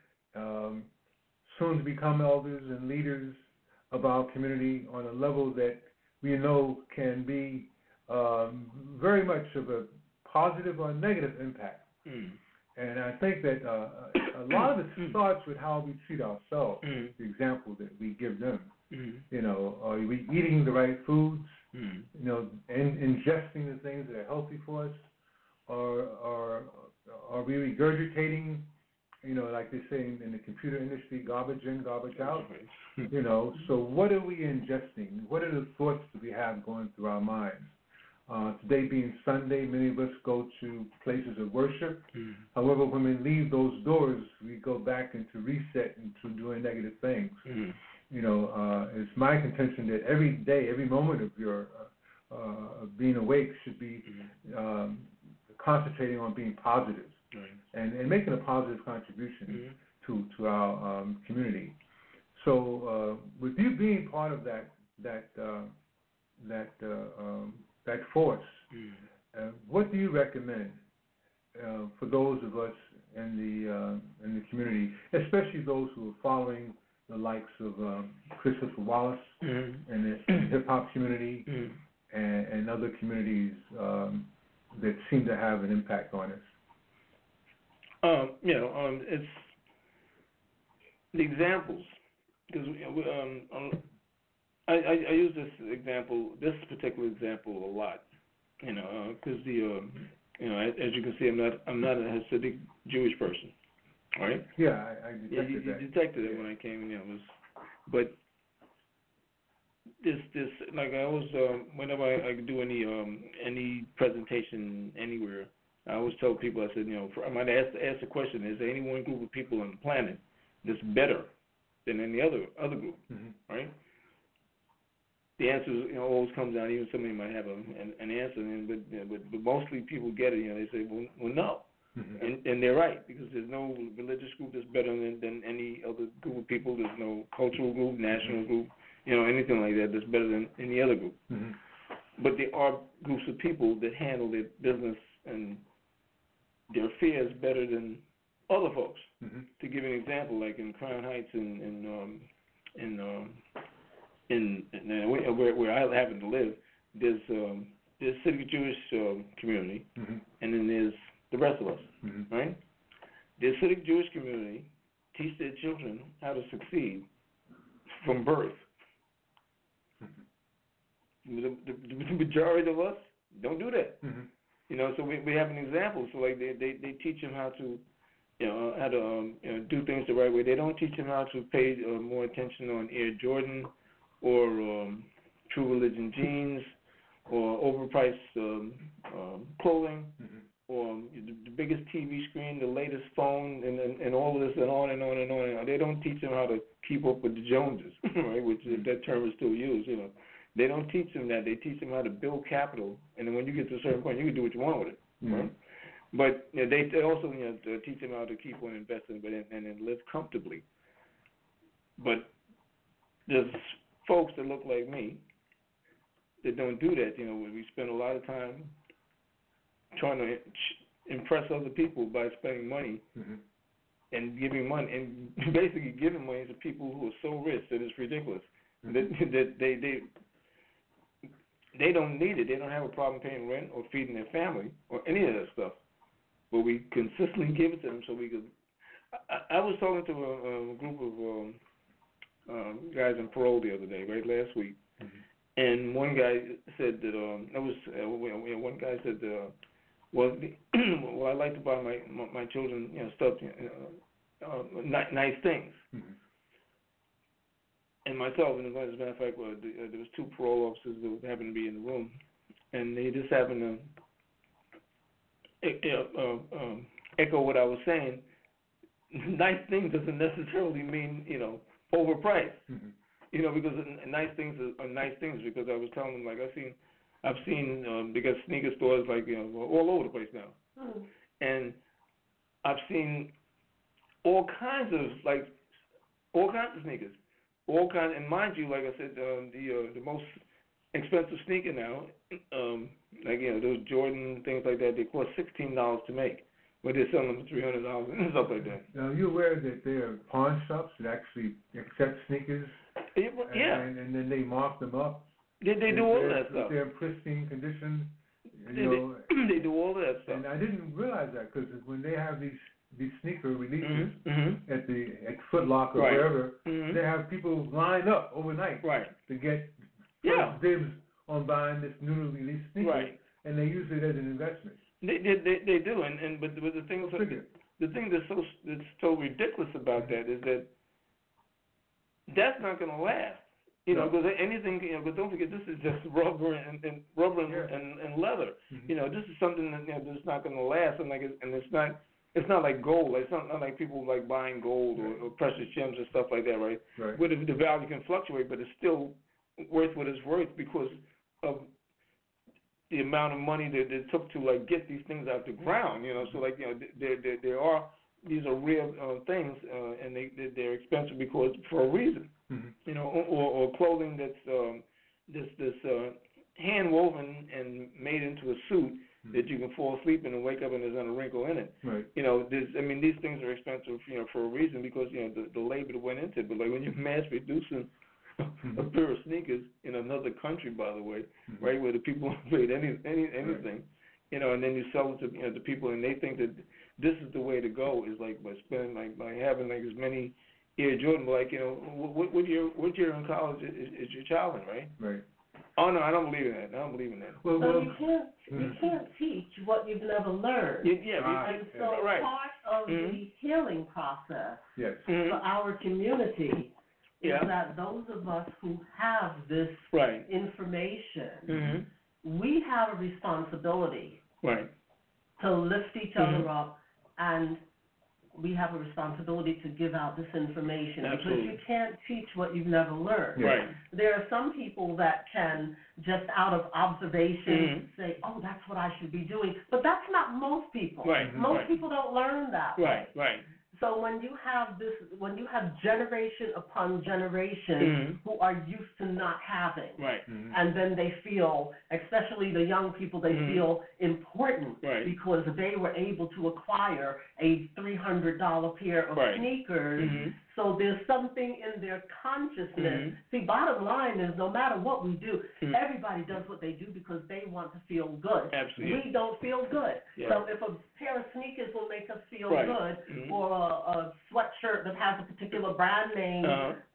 soon to become elders and leaders of our community on a level that we know can be very much of a positive or negative impact. And I think that a lot of it starts with how we treat ourselves, the example that we give them. You know, are we eating the right foods? You know, and ingesting the things that are healthy for us? Or are we regurgitating, you know, like they say in the computer industry, garbage in, garbage out? You know, so what are we ingesting? What are the thoughts that we have going through our minds? Today being Sunday, many of us go to places of worship. However, when we leave those doors, we go back into reset into doing negative things. You know, it's my contention that every day, every moment of your being awake should be concentrating on being positive and making a positive contribution to our community. So, with you being part of that force, what do you recommend for those of us in the community, especially those who are following the likes of Christopher Wallace and the hip hop community and other communities that seem to have an impact on us? You know, it's the examples, because I use this particular example a lot, you know, because You know, as you can see, I'm not a Hasidic Jewish person, right? Yeah, I detected that. You detected it when I came in. You know, but this like I always whenever I do any presentation anywhere, I always tell people, I said, you know, I might ask the question: is there any one group of people on the planet that's better than any other group, right? The answer, you know, always comes down. Even somebody might have an answer, but mostly people get it. You know, they say, well no, and they're right, because there's no religious group that's better than any other group of people. There's no cultural group, national group, you know, anything like that that's better than any other group. But there are groups of people that handle their business and their affairs better than other folks. To give an example, like in Crown Heights where I happen to live, there's Hasidic Jewish community, and then there's the rest of us, right? The Hasidic Jewish community teach their children how to succeed from birth. The majority of us don't do that. You know, so we have an example. So like they teach them how to, you know, how to do things the right way. They don't teach them how to pay more attention on Air Jordan or True Religion jeans or overpriced clothing or the biggest TV screen, the latest phone, and all of this and on and on and on. They don't teach them how to keep up with the Joneses, right? Which that term is still used, you know. They don't teach them that. They teach them how to build capital, and then when you get to a certain point, you can do what you want with it, right? But you know, they also teach them how to keep on investing, and live comfortably. But there's folks that look like me that don't do that. You know, we spend a lot of time trying to impress other people by spending money and giving money, and basically giving money to people who are so rich that it's ridiculous. That they don't need it. They don't have a problem paying rent or feeding their family or any of that stuff. But we consistently give it to them so we could. I was talking to a group of guys in parole the other day, right, last week, and one guy said that one guy said well, I like to buy my children, you know, stuff, nice things. And myself, and as a matter of fact, there was two parole officers that happened to be in the room, and they just happened to echo what I was saying. Nice things doesn't necessarily mean, you know, overpriced. You know, because nice things are nice things. Because I was telling them, like I've seen they got sneaker stores like, you know, all over the place now, and I've seen all kinds of sneakers. All kinds, and mind you, like I said, the most expensive sneaker now, like, you know, those Jordan things like that, they cost $16 to make, but they're selling them for $300 and stuff like that. Now, are you aware that there are pawn shops that actually accept sneakers? Yeah. And then they mark them up. They do all that stuff. They're in pristine condition. They do all that stuff. And I didn't realize that, because when they have these sneaker releases at Foot Locker or wherever, they have people lined up overnight to get dibs on buying this newly released sneaker, and they use it as an investment. They do, but the thing that's so ridiculous about that is that that's not going to last. You know, because anything. You know, but don't forget, this is just rubber and leather. You know, this is something that, you know, that's not going to last, and it's not. It's not like gold. It's not like people like buying gold or precious gems and stuff like that, right? Where the value can fluctuate, but it's still worth what it's worth because of the amount of money that it took to like get these things out the ground. You know, so like, you know, these are real things, and they're expensive because for a reason. You know, or clothing that's this hand woven and made into a suit that you can fall asleep in and wake up and there's not a wrinkle in it. You know, these things are expensive, you know, for a reason, because, you know, the labor that went into it. But like when you're mass producing a pair of sneakers in another country, by the way, right, where the people paid anything, you know, and then you sell it to, you know, the people, and they think that this is the way to go, is like by spending by having like as many Air Jordan, like, you know, what year in college is your child in, right? Oh no, I don't believe in that. I don't believe in that. Well, So you can't teach what you've never learned. And so right. part of the healing process Mm-hmm. for our community is that those of us who have this information, we have a responsibility to lift each other up, and we have a responsibility to give out this information. Absolutely. Because you can't teach what you've never learned. Right. There are some people that can just out of observation say, oh, that's what I should be doing. But that's not most people. Right. Most people don't learn that way. Right. So when you have generation upon generation who are used to not having, and then they feel, especially the young people, they feel important because they were able to acquire a $300 pair of sneakers. So there's something in their consciousness. See, bottom line is no matter what we do, everybody does what they do because they want to feel good. Absolutely. We don't feel good. Yeah. So if a pair of sneakers will make us feel good, or a sweatshirt that has a particular brand name,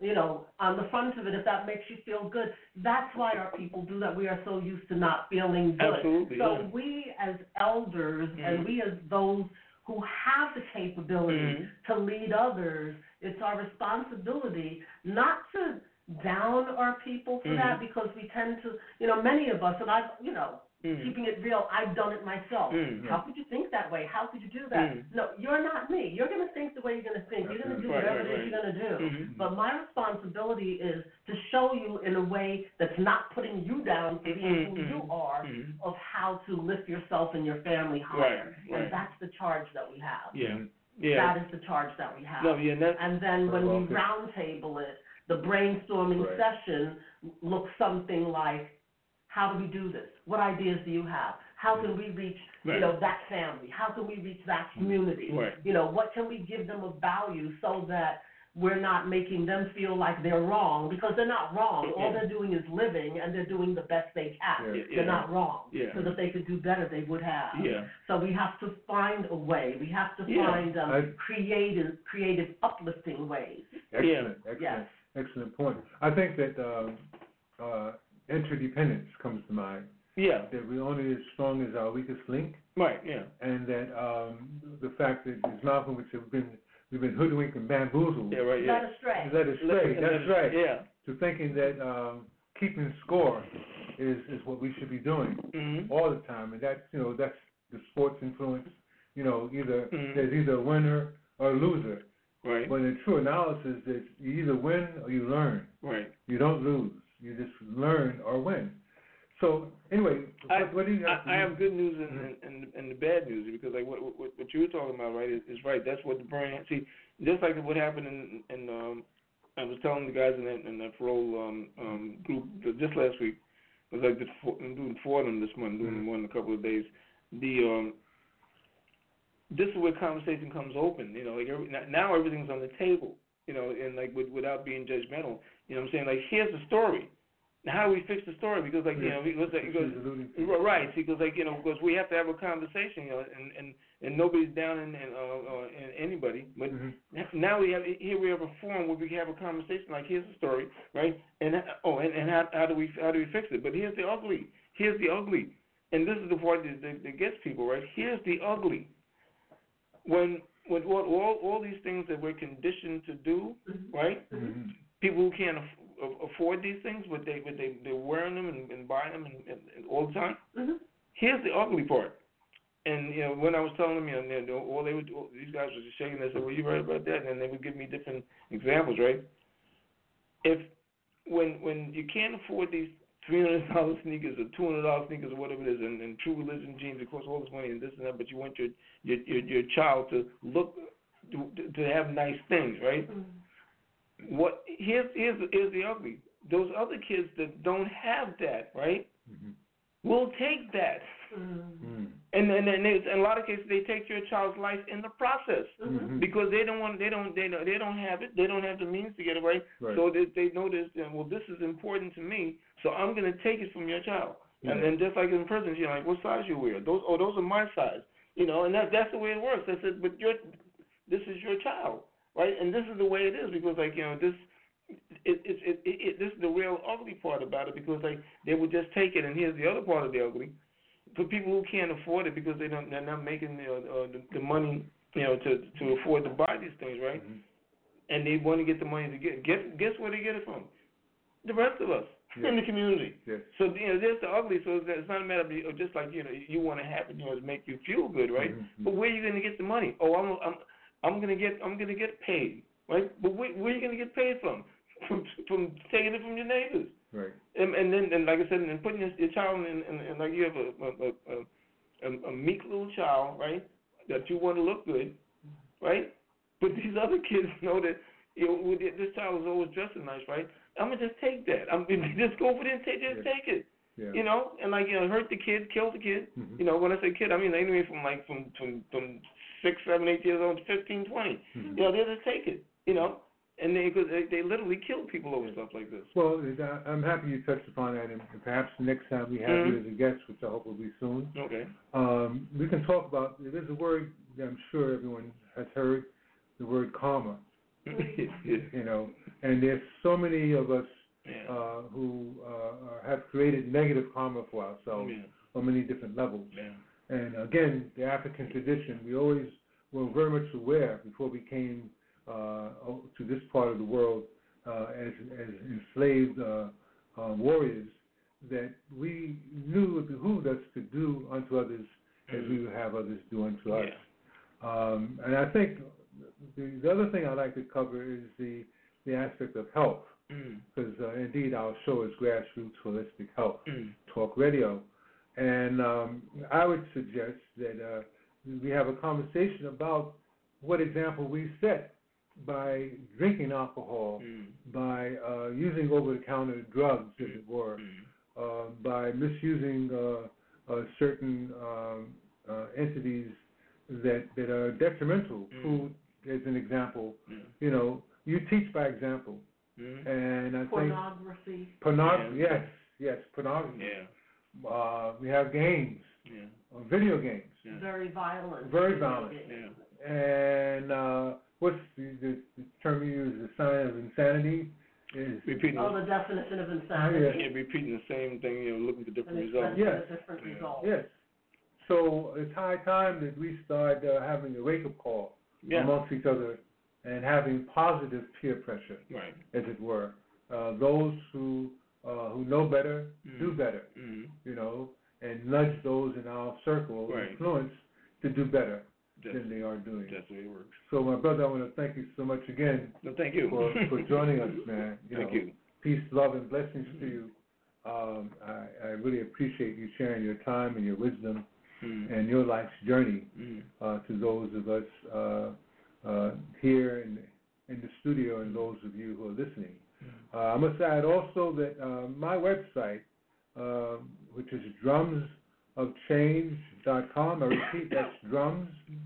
on the front of it, if that makes you feel good, that's why our people do that. We are so used to not feeling good. Absolutely. So we as elders and we as those who have the capability to lead others, it's our responsibility not to down our people for that, because we tend to, many of us, and I've, keeping it real, I've done it myself. How could you think that way? How could you do that? No, you're not me. You're going to think the way you're going to think. You're going to do whatever it is you're going to do. But my responsibility is to show you in a way that's not putting you down for being who you are, of how to lift yourself and your family higher. And that's the charge that we have. That is the charge that we have. And then when we roundtable it, the brainstorming session looks something like, how do we do this? What ideas do you have? How can we reach, that family? How can we reach that community? What can we give them of value so that we're not making them feel like they're wrong, because they're not wrong. All they're doing is living, and they're doing the best they can. They're not wrong. Because if they could do better, they would have. So we have to find a way. We have to find creative, uplifting ways. Excellent point. I think that interdependence comes to mind. That we're only as strong as our weakest link. And that the fact that it's not from which we've been hoodwinked and bamboozled. Led astray. That's right. To thinking that keeping score is what we should be doing all the time, and that's that's the sports influence. There's either a winner or a loser. But in true analysis, is you either win or you learn. You don't lose. You just learn or win. So anyway, what do you got? I have good news and the bad news, because like what you were talking about, is right. That's what the brain. See, just like what happened in I was telling the guys in that parole group just last week. It was like I'm doing 4 of them this month, doing one in a couple of days. This is where conversation comes open. Now everything's on the table. And like without being judgmental. You know what I'm saying? Like, here's the story. Now, how do we fix the story? Because because we have to have a conversation, and nobody's down in anybody. But now we have a forum where we can have a conversation. Like, here's the story, right? And how do we fix it? But here's the ugly. And this is the part that gets people, right? Here's the ugly. When all these things that we're conditioned to do, right? People who can't afford these things, but they're wearing them and buying them and all the time. Here's the ugly part. And when I was telling them, these guys were just shaking. They said, "Well, you right about that?" And they would give me different examples, right? When you can't afford these $300 sneakers or $200 sneakers or whatever it is, and True Religion jeans, it costs all this money and this and that, but you want your child to look to have nice things, right? Here's the ugly. Those other kids that don't have that, right, will take that, and in a lot of cases they take your child's life in the process because they don't have it. They don't have the means to get it right. So they know this. Well, this is important to me, so I'm going to take it from your child. And just like in prison, like, what size you wear? Those are my size. And that's the way it works. I said, but this is your child. Right, and this is the way it is, because this is the real ugly part about it, because they would just take it, and here's the other part of the ugly. For people who can't afford it because they're not making the money, to afford to buy these things, right? Mm-hmm. And they want to get the money to guess where they get it from? The rest of us in the community. Yes. So there's the ugly. So it's not a matter of just like you want to have it, to make you feel good, right? Mm-hmm. But where are you going to get the money? Oh, I'm going to get paid, right? But where are you going to get paid from? From taking it from your neighbors. Right. And then like I said, and putting your child in like you have a meek little child, right? That you want to look good, right? But these other kids know that this child is always dressing nice, right? I'm gonna just take that. Just go over there and take it. Yeah. And hurt the kid, kill the kid. Mm-hmm. When I say kid, I mean anyway from 6, 7, 8 years old to 15, 20. Mm-hmm. They just take it. And they literally kill people over stuff like this. Well, I'm happy you touched upon that, and perhaps the next time we have you as a guest, which I hope will be soon, okay, we can talk about. There's a word that I'm sure everyone has heard, the word karma. And there's so many of us who have created negative karma for ourselves on many different levels. Yeah. And again, the African tradition, we always were very much aware before we came to this part of the world as enslaved warriors, that we knew it behooved us to do unto others as we would have others do unto us. And I think the other thing I'd like to cover is the aspect of health, because indeed our show is Grassroots Holistic Health Talk Radio, and I would suggest that we have a conversation about what example we set by drinking alcohol, by using over-the-counter drugs, as it were, by misusing certain entities that are detrimental. Food, as an example. You teach by example. And I pornography. Pornography, yes, pornography. Yeah. We have games, video games. Very violent. Very violent. Yeah. And what's the term you use? The sign of insanity is repeating. The definition of insanity. Repeating the same thing, looking for different results. Yes. Different results. Yes. So it's high time that we start having a wake-up call amongst each other and having positive peer pressure, as it were. Those who know better do better, and nudge those in our circle of influence to do better than they are doing. That's the way it works. So, my brother, I want to thank you so much again. No, thank you for joining us, man. Thank you. Peace, love, and blessings to you. I really appreciate you sharing your time and your wisdom and your life's journey to those of us here in the studio and those of you who are listening. I must add also that my website, which is drumsofchange.com, I repeat, that's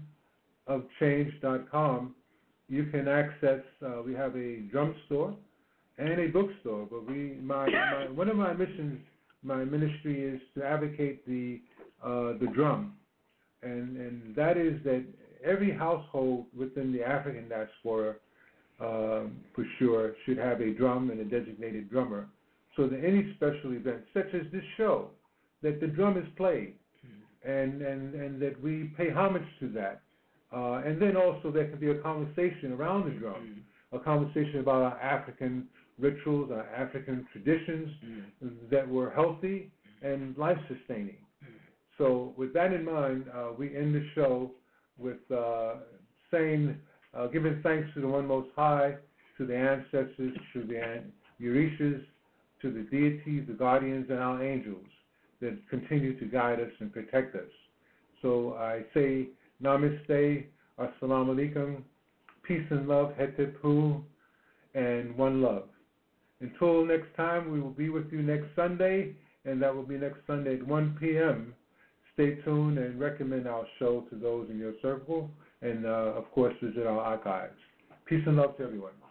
drumsofchange.com, you can access, we have a drum store and a bookstore, but one of my missions, my ministry, is to advocate the drum, and that is that every household within the African diaspora, for sure, should have a drum and a designated drummer, so that any special events, such as this show, that the drum is played, and that we pay homage to that, and then also there can be a conversation around the drum, a conversation about our African rituals, our African traditions that were healthy and life-sustaining. So with that in mind, we end the show with giving thanks to the One Most High, to the ancestors, to the Orishas, to the deities, the guardians, and our angels that continue to guide us and protect us. So I say namaste, assalamu alaikum, peace and love, hetep hu, and one love. Until next time, we will be with you next Sunday, and that will be next Sunday at 1 p.m. Stay tuned and recommend our show to those in your circle, and of course visit our archives. Peace and love to everyone.